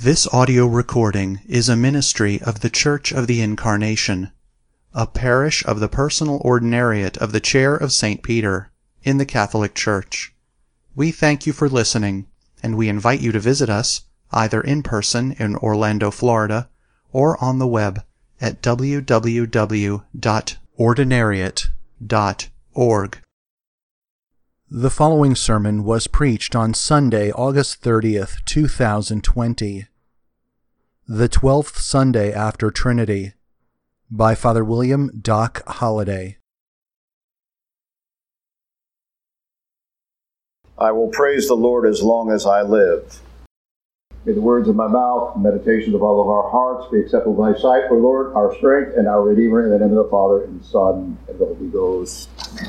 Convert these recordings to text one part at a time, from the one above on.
This audio recording is a ministry of the Church of the Incarnation, a parish of the Personal Ordinariate of the Chair of St. Peter, in the Catholic Church. We thank you for listening, and we invite you to visit us, either in person in Orlando, Florida, or on the web at www.ordinariate.org. The following sermon was preached on Sunday, August 30th, 2020, the 12th Sunday after Trinity, by Father William Doc Holliday. I will praise the Lord as long as I live. May the words of my mouth, the meditations of all of our hearts be acceptable in thy sight, O Lord, our strength and our Redeemer, in the name of the Father, and the Son, and the Holy Ghost.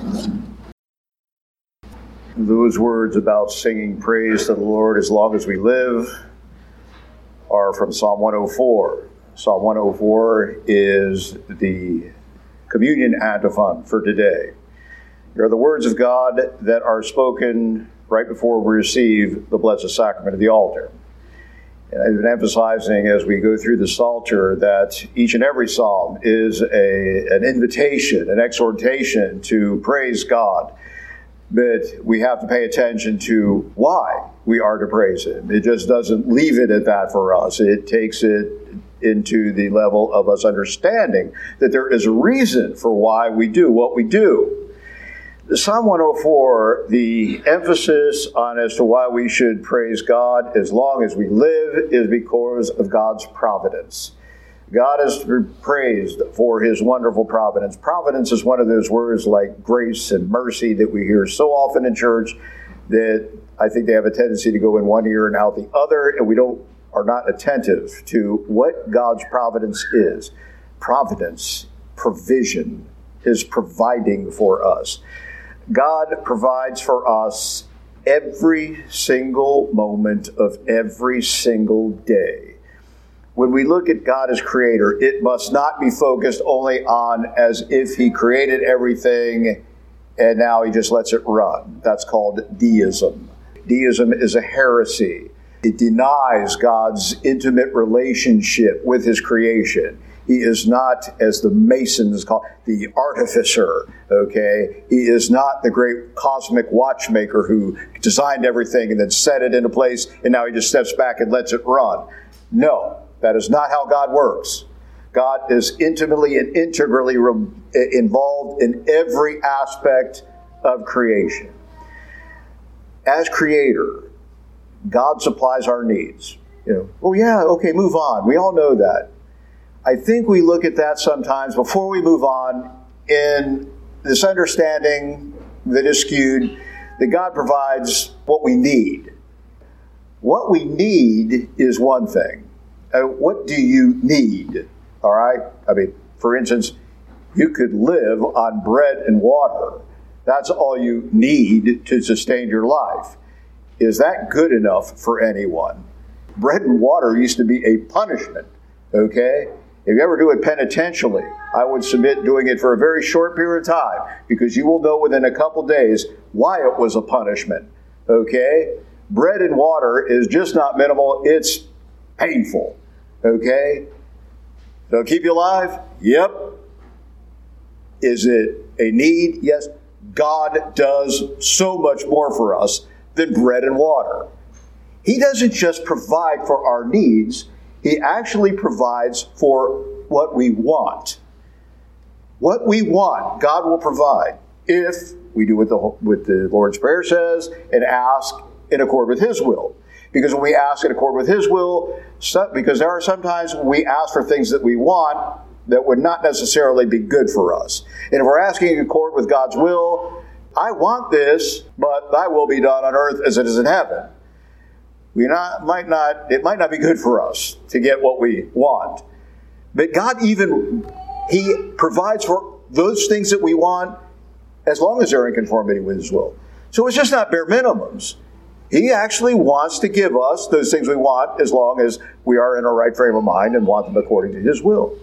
Those words about singing praise to the Lord as long as we live are from Psalm 104. Psalm 104 is the communion antiphon for today. They are the words of God that are spoken right before we receive the Blessed Sacrament of the altar. And I've been emphasizing as we go through the Psalter that each and every psalm is an invitation, an exhortation to praise God. But we have to pay attention to why we are to praise Him. It just doesn't leave it at that for us. It takes it into the level of us understanding that there is a reason for why we do what we do. Psalm 104, the emphasis on as to why we should praise God as long as we live is because of God's providence. God is praised for His wonderful providence. Providence is one of those words like grace and mercy that we hear so often in church that I think they have a tendency to go in one ear and out the other, and we are not attentive to what God's providence is. Providence, provision, is providing for us. God provides for us every single moment of every single day. When we look at God as creator, it must not be focused only on as if He created everything and now He just lets it run. That's called deism. Deism is a heresy. It denies God's intimate relationship with His creation. He is not, as the Masons call, the artificer, okay? He is not the great cosmic watchmaker who designed everything and then set it into place and now He just steps back and lets it run. No. That is not how God works. God is intimately and integrally involved in every aspect of creation. As creator, God supplies our needs. Move on. We all know that. I think we look at that sometimes before we move on in this understanding that is skewed that God provides what we need. What we need is one thing. What do you need? All right? I mean, for instance, you could live on bread and water. That's all you need to sustain your life. Is that good enough for anyone? Bread and water used to be a punishment, okay? If you ever do it penitentially, I would submit doing it for a very short period of time because you will know within a couple days why it was a punishment, okay? Bread and water is just not minimal, it's painful. Okay? It'll keep you alive? Yep. Is it a need? Yes. God does so much more for us than bread and water. He doesn't just provide for our needs, He actually provides for what we want. What we want, God will provide if we do what the Lord's Prayer says and ask in accord with His will. Because when we ask in accord with His will, because there are sometimes when we ask for things that we want that would not necessarily be good for us. And if we're asking in accord with God's will, I want this, but Thy will be done on earth as it is in heaven. It might not be good for us to get what we want. But God He provides for those things that we want as long as they're in conformity with His will. So it's just not bare minimums. He actually wants to give us those things we want as long as we are in our right frame of mind and want them according to His will.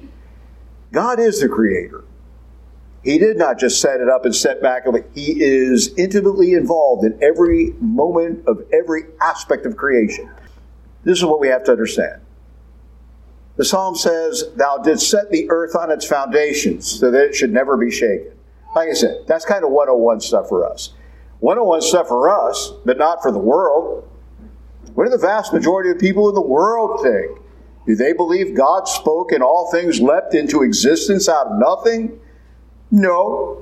God is the creator. He did not just set it up and set back. He is intimately involved in every moment of every aspect of creation. This is what we have to understand. The Psalm says, thou didst set the earth on its foundations so that it should never be shaken. Like I said, that's kind of 101 stuff for us. 101 stuff for us, but not for the world. What do the vast majority of people in the world think? Do they believe God spoke and all things leapt into existence out of nothing? No.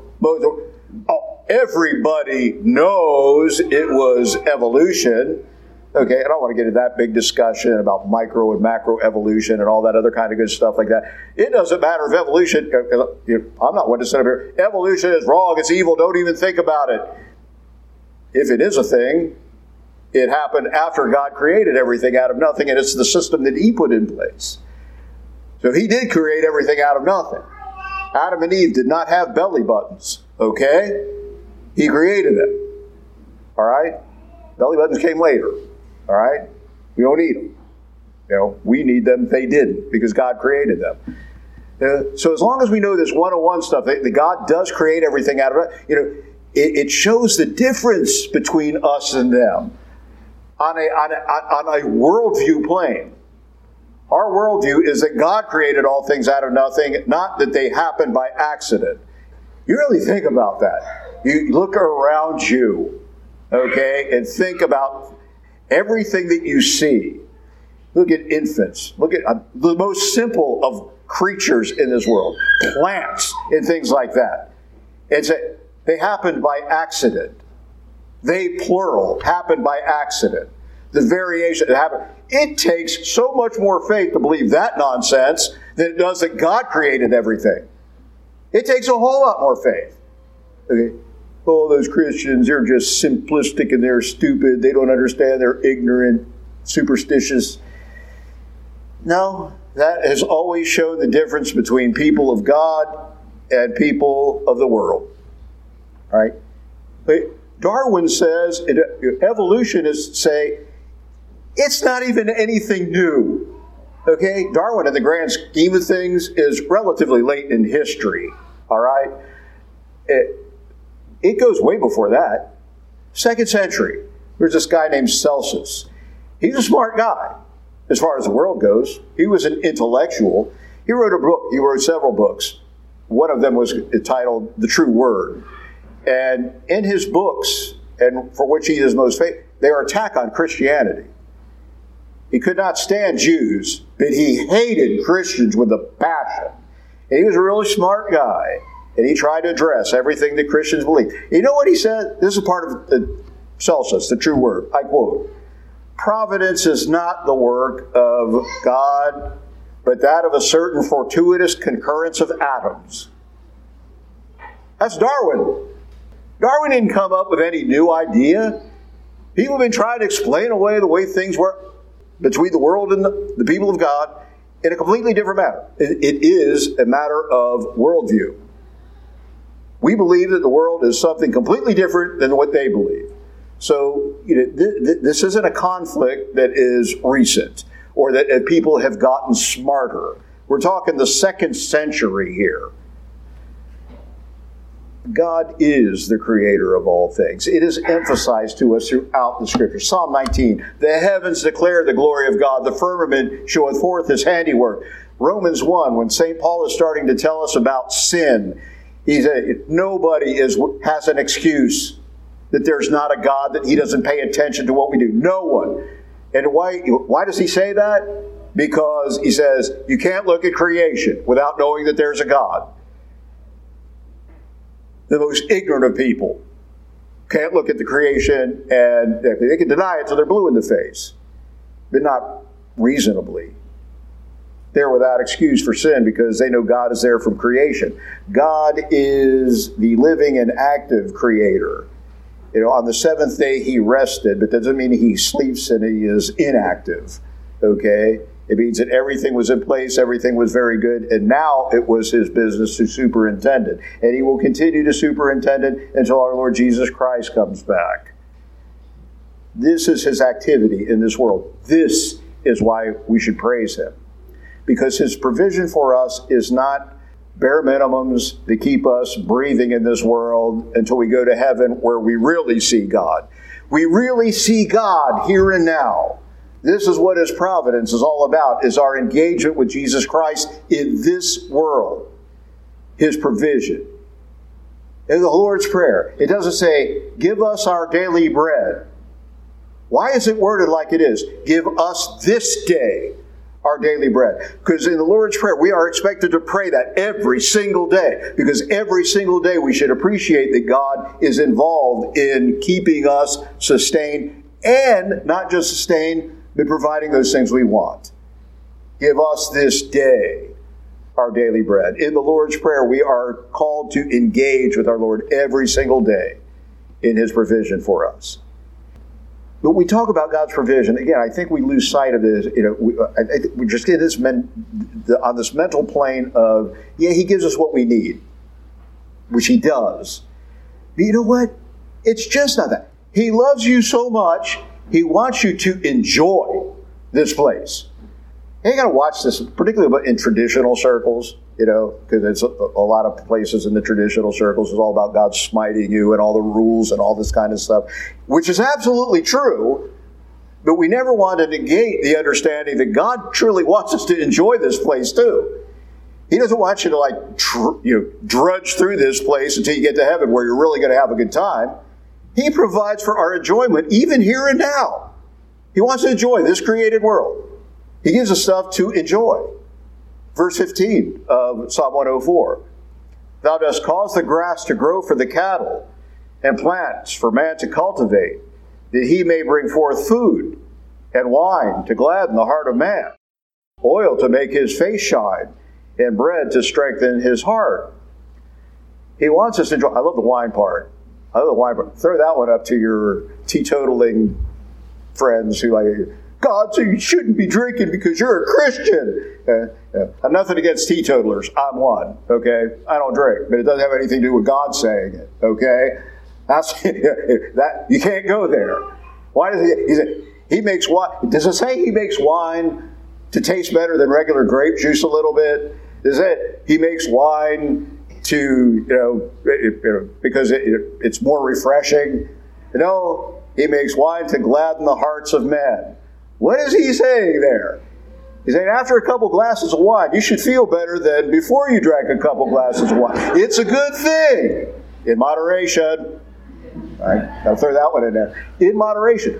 Everybody knows it was evolution. Okay, I don't want to get into that big discussion about micro and macro evolution and all that other kind of good stuff like that. It doesn't matter if evolution, I'm not one to sit up here, evolution is wrong, it's evil, don't even think about it. If it is a thing, it happened after God created everything out of nothing, and it's the system that He put in place. So He did create everything out of nothing. Adam and Eve did not have belly buttons, okay? He created them, all right? Belly buttons came later. All right? We don't need them. We need them. They didn't because God created them. So as long as we know this 101 stuff, that God does create everything out of it, it shows the difference between us and them on a worldview plane. Our worldview is that God created all things out of nothing, not that they happened by accident. You really think about that. You look around you, okay, and think about everything that you see. Look at infants. Look at the most simple of creatures in this world. Plants and things like that. They happened by accident. They, plural, happened by accident. The variation that happened. It takes so much more faith to believe that nonsense than it does that God created everything. It takes a whole lot more faith. Okay. Oh, those Christians, they're just simplistic and they're stupid. They don't understand. They're ignorant, superstitious. No, that has always shown the difference between people of God and people of the world. All right? But Darwin says, evolutionists say, it's not even anything new. Okay? Darwin, in the grand scheme of things, is relatively late in history. All right? It goes way before that. 2nd century. There's this guy named Celsus. He's a smart guy as far as the world goes. He was an intellectual. He wrote a book. He wrote several books. One of them was entitled The True Word. And in his books, and for which he is most famous, they are attack on Christianity. He could not stand Jews, but he hated Christians with a passion. And he was a really smart guy. And he tried to address everything that Christians believe. You know what he said? This is part of Celsus, The True Word. I quote, "Providence is not the work of God, but that of a certain fortuitous concurrence of atoms." That's Darwin. Darwin didn't come up with any new idea. People have been trying to explain away the way things work between the world and the people of God in a completely different manner. It is a matter of worldview. We believe that the world is something completely different than what they believe. So this isn't a conflict that is recent or that people have gotten smarter. We're talking the 2nd century here. God is the creator of all things. It is emphasized to us throughout the Scripture. Psalm 19, the heavens declare the glory of God. The firmament showeth forth His handiwork. Romans 1, when St. Paul is starting to tell us about sin, he said, nobody has an excuse that there's not a God, that He doesn't pay attention to what we do. No one. And why does he say that? Because he says, you can't look at creation without knowing that there's a God. The most ignorant of people can't look at the creation and they can deny it till they're blue in the face, but not reasonably. They're without excuse for sin because they know God is there from creation. God is the living and active creator. On the 7th day He rested, but that doesn't mean He sleeps and He is inactive. Okay? It means that everything was in place, everything was very good, and now it was His business to superintend it. And He will continue to superintend it until our Lord Jesus Christ comes back. This is His activity in this world. This is why we should praise Him. Because His provision for us is not bare minimums to keep us breathing in this world until we go to heaven where we really see God. We really see God here and now. This is what His providence is all about, is our engagement with Jesus Christ in this world. His provision. In the Lord's Prayer, it doesn't say, give us our daily bread. Why is it worded like it is? Give us this day our daily bread. Because in the Lord's Prayer, we are expected to pray that every single day. Because every single day we should appreciate that God is involved in keeping us sustained, and not just sustained, but providing those things we want. Give us this day our daily bread. In the Lord's Prayer, we are called to engage with our Lord every single day in His provision for us. But we talk about God's provision, again, I think we lose sight of this. I think we just get this on this mental plane of, yeah, He gives us what we need, which He does. But you know what? It's just not that. He loves you so much, He wants you to enjoy this place. You got to watch this, particularly in traditional circles, because it's a lot of places in the traditional circles is all about God smiting you and all the rules and all this kind of stuff, which is absolutely true. But we never want to negate the understanding that God truly wants us to enjoy this place too. He doesn't want you to drudge through this place until you get to heaven where you're really going to have a good time. He provides for our enjoyment even here and now. He wants to enjoy this created world. He gives us stuff to enjoy. Verse 15 of Psalm 104. Thou dost cause the grass to grow for the cattle, and plants for man to cultivate, that he may bring forth food, and wine to gladden the heart of man, oil to make his face shine, and bread to strengthen his heart. He wants us to enjoy. I love the wine part. Throw that one up to your teetotaling friends who God, so you shouldn't be drinking because you're a Christian. I'm nothing against teetotalers. I'm one, okay? I don't drink, but it doesn't have anything to do with God saying it, okay? That you can't go there. Why does he makes wine? Does it say He makes wine to taste better than regular grape juice a little bit? Does it? He makes wine to because it's more refreshing. No, He makes wine to gladden the hearts of men. What is He saying there? He's saying after a couple glasses of wine, you should feel better than before you drank a couple glasses of wine. It's a good thing. In moderation. All right, I'll throw that one in there. In moderation.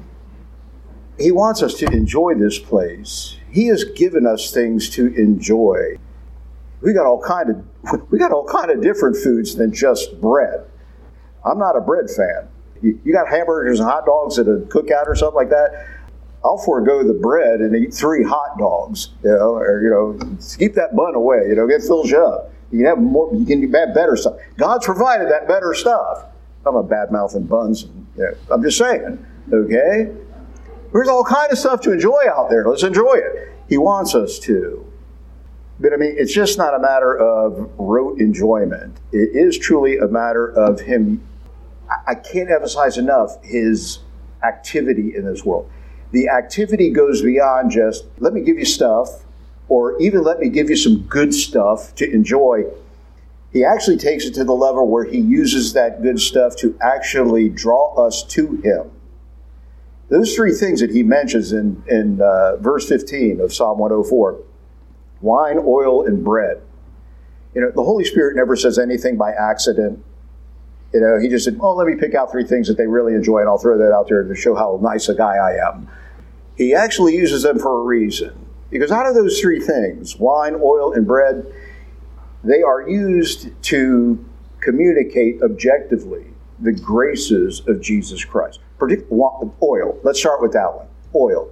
He wants us to enjoy this place. He has given us things to enjoy. We got all kind of different foods than just bread. I'm not a bread fan. You got hamburgers and hot dogs at a cookout or something like that. I'll forego the bread and eat 3 hot dogs, or keep that bun away, it fills you up. You can have more, you can have better stuff. God's provided that better stuff. I'm a bad-mouthing buns, I'm just saying, okay? There's all kind of stuff to enjoy out there. Let's enjoy it. He wants us to. But it's just not a matter of rote enjoyment. It is truly a matter of Him. I can't emphasize enough His activity in this world. The activity goes beyond just, let me give you stuff, or even let me give you some good stuff to enjoy. He actually takes it to the level where He uses that good stuff to actually draw us to Him. Those 3 things that He mentions in verse 15 of Psalm 104, wine, oil, and bread. The Holy Spirit never says anything by accident. He just said, let me pick out 3 things that they really enjoy, and I'll throw that out there to show how nice a guy I am. He actually uses them for a reason. Because out of those 3 things, wine, oil, and bread, they are used to communicate objectively the graces of Jesus Christ. Oil. Let's start with that one. Oil.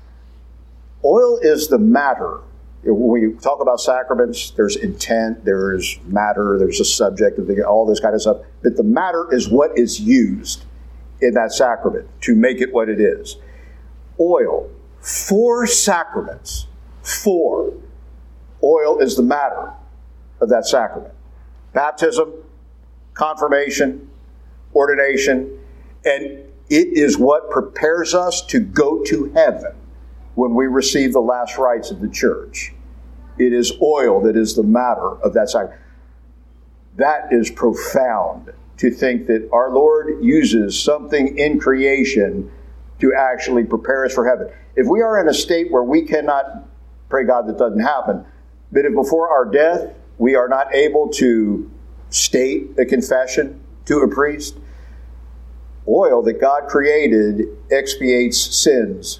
Oil is the matter. When we talk about sacraments, there's intent, there's matter, there's a subject, all this kind of stuff. But the matter is what is used in that sacrament to make it what it is. Oil. 4 sacraments. 4. Oil is the matter of that sacrament. Baptism, confirmation, ordination, and it is what prepares us to go to heaven when we receive the last rites of the church. It is oil that is the matter of that sacrament. That is profound, to think that our Lord uses something in creation to actually prepare us for heaven. If we are in a state where we cannot, pray God that doesn't happen, but if before our death we are not able to state a confession to a priest, oil that God created expiates sins.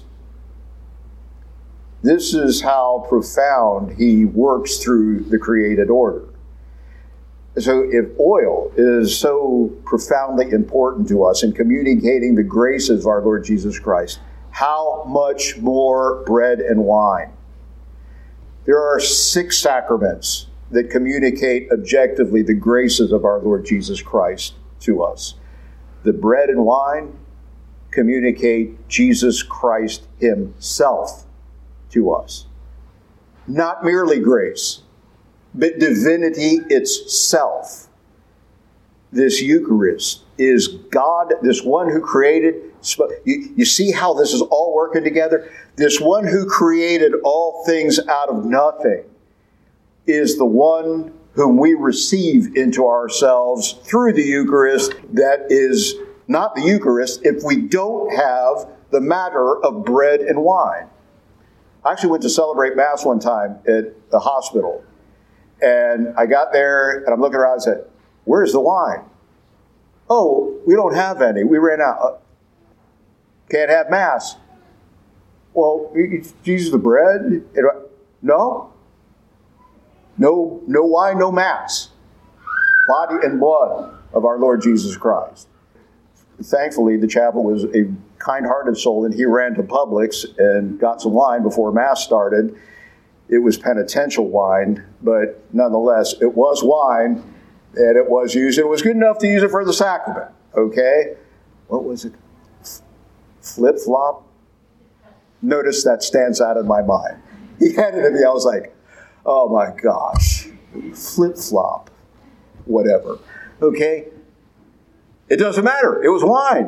This is how profound he works through the created order. So if oil is so profoundly important to us in communicating the graces of our Lord Jesus Christ, how much more bread and wine? There are 6 sacraments that communicate objectively the graces of our Lord Jesus Christ to us. The bread and wine communicate Jesus Christ himself to us. Not merely grace, but divinity itself. This Eucharist is God, this one who created. You see how this is all working together? This one who created all things out of nothing is the one whom we receive into ourselves through the Eucharist. That is not the Eucharist if we don't have the matter of bread and wine. I actually went to celebrate Mass one time at the hospital. And I got there, and I'm looking around and said, "Where's the wine?" "Oh, we don't have any. We ran out." "Can't have Mass." "Well, you use the bread?" No. No wine, no Mass. Body and blood of our Lord Jesus Christ. Thankfully, the chaplain was a kind-hearted soul, and he ran to Publix and got some wine before Mass started. It was penitential wine, but nonetheless, it was wine, and it was used. It was good enough to use it for the sacrament, okay? What was it? Flip-flop? Notice that stands out in my mind. He handed it to me. I was like, oh my gosh, flip-flop, whatever, okay? It doesn't matter. It was wine.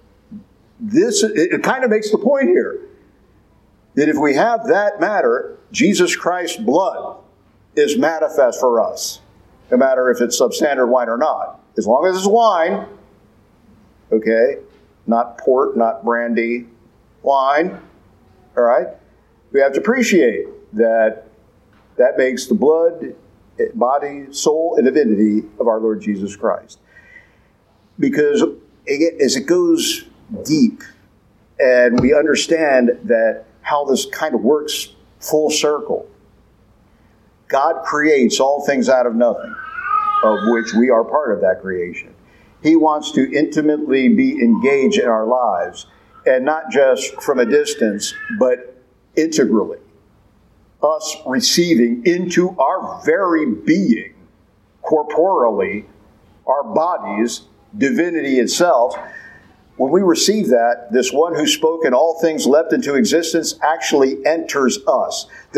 It kind of makes the point here that if we have that matter, Jesus Christ's blood is manifest for us, no matter if it's substandard wine or not. As long as it's wine, okay, not port, not brandy, wine, all right? We have to appreciate that makes the blood, body, soul, and divinity of our Lord Jesus Christ. Because as it goes deep, and we understand that how this kind of works full circle, God creates all things out of nothing, of which we are part of that creation. He wants to intimately be engaged in our lives, and not just from a distance, but integrally. Us receiving into our very being, corporally, our bodies, divinity itself. When we receive that, this one who spoke and all things leapt into existence actually enters us. The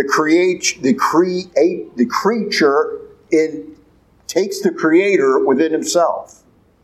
creature takes the creator within himself.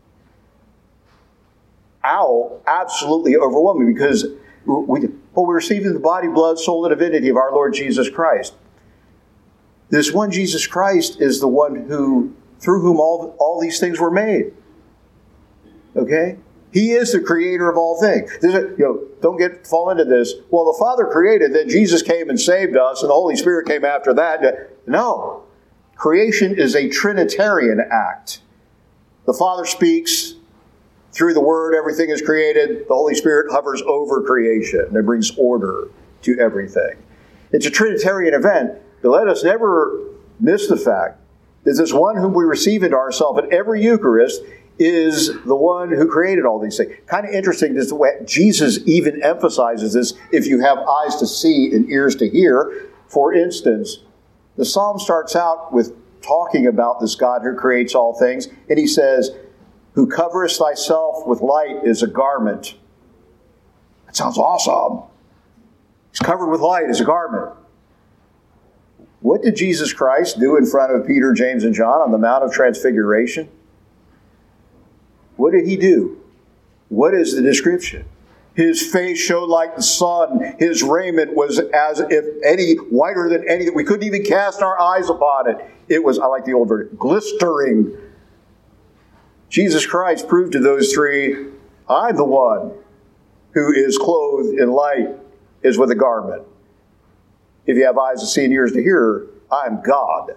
How absolutely overwhelming, because we receive the body, blood, soul, and divinity of our Lord Jesus Christ. This one Jesus Christ is the one through whom all these things were made. Okay? He is the creator of all things. Don't fall into this. Well, the Father created, then Jesus came and saved us, and the Holy Spirit came after that. No. Creation is a Trinitarian act. The Father speaks. Through the Word, everything is created. The Holy Spirit hovers over creation and brings order to everything. It's a Trinitarian event, but let us never miss the fact that this one whom we receive into ourselves at every Eucharist is the one who created all these things. Kind of interesting is the way Jesus even emphasizes this, if you have eyes to see and ears to hear. For instance, the Psalm starts out with talking about this God who creates all things, and he says, "Who coverest thyself with light as a garment." That sounds awesome. He's covered with light as a garment. What did Jesus Christ do in front of Peter, James, and John on the Mount of Transfiguration? What did he do? What is the description? His face shone like the sun. His raiment was as if any whiter than any that we couldn't even cast our eyes upon it. It was, I like the old version, glistering. Jesus Christ proved to those three, I'm the one who is clothed in light is with a garment. If you have eyes to see and ears to hear, I am God.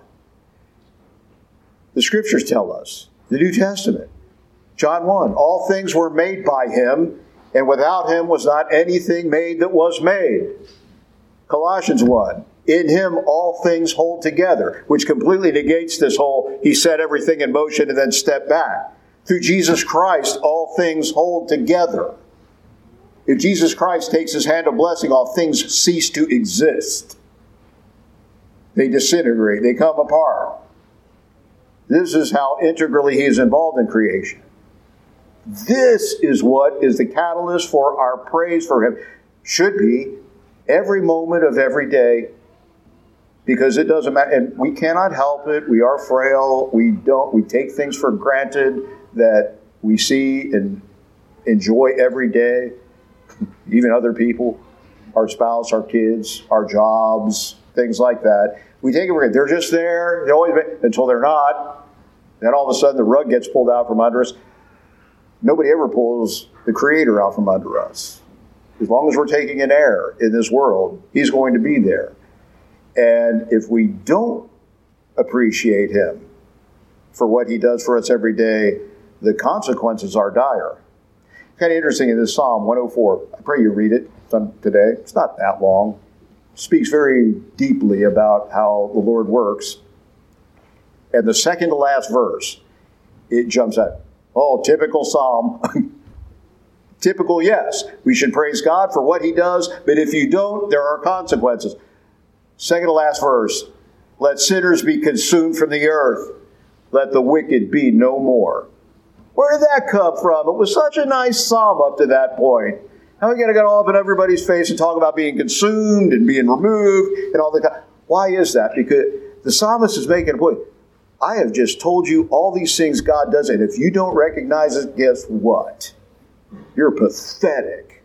The scriptures tell us, the New Testament, John 1, all things were made by him, and without him was not anything made that was made. Colossians 1, in him all things hold together, which completely negates this whole, he set everything in motion and then stepped back. Through Jesus Christ, all things hold together. If Jesus Christ takes his hand of blessing, all things cease to exist. They disintegrate, they come apart. This is how integrally he is involved in creation. This is what is the catalyst for our praise for him. Should be every moment of every day, because it doesn't matter. And we cannot help it. We are frail. We take things for granted that we see and enjoy every day. Even other people, our spouse, our kids, our jobs, things like that. We take it for granted. They're just there. They're always until they're not. Then all of a sudden the rug gets pulled out from under us. Nobody ever pulls the Creator out from under us. As long as we're taking in air in this world, he's going to be there. And if we don't appreciate him for what he does for us every day, the consequences are dire. Kind of interesting in this Psalm 104. I pray you read it today. It's not that long. It speaks very deeply about how the Lord works. And the second to last verse, it jumps out. Oh, typical Psalm. Typical, yes. We should praise God for what he does, but if you don't, there are consequences. Second to last verse. Let sinners be consumed from the earth. Let the wicked be no more. Where did that come from? It was such a nice psalm up to that point. Now we got to get all up in everybody's face and talk about being consumed and being removed and all that. Why is that? Because the psalmist is making a point. I have just told you all these things God does, and if you don't recognize it, guess what? You're pathetic.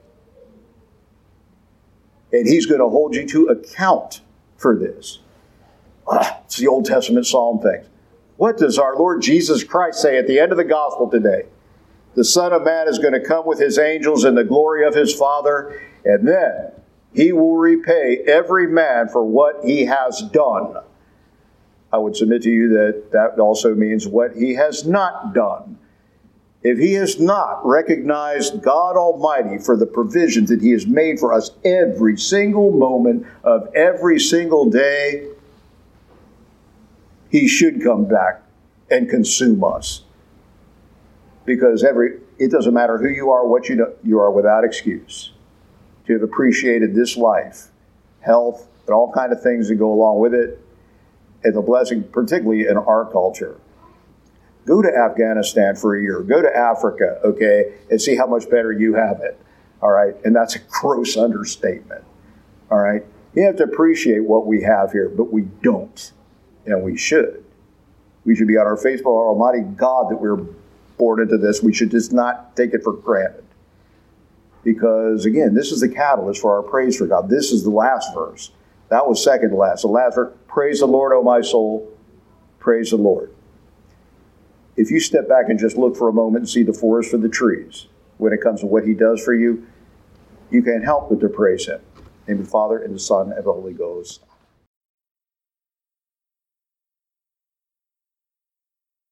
And he's going to hold you to account for this. It's the Old Testament psalm thing. What does our Lord Jesus Christ say at the end of the gospel today? The Son of Man is going to come with his angels in the glory of his Father, and then he will repay every man for what he has done. I would submit to you that that also means what he has not done. If he has not recognized God Almighty for the provisions that he has made for us every single moment of every single day, he should come back and consume us. Because it doesn't matter who you are, what you do, you are without excuse to have appreciated this life, health, and all kinds of things that go along with it, and the blessing, particularly in our culture. Go to Afghanistan for a year. Go to Africa, okay, and see how much better you have it, all right? And that's a gross understatement, all right? You have to appreciate what we have here, but we don't, and we should. We should be on our face for our Almighty God that we're born into this. We should just not take it for granted. Because, again, this is the catalyst for our praise for God. This is the last verse. That was second to last. The last verse, praise the Lord, O my soul. Praise the Lord. If you step back and just look for a moment and see the forest for the trees, when it comes to what he does for you, you can't help but to praise him. In the Father, and the Son, and the Holy Ghost.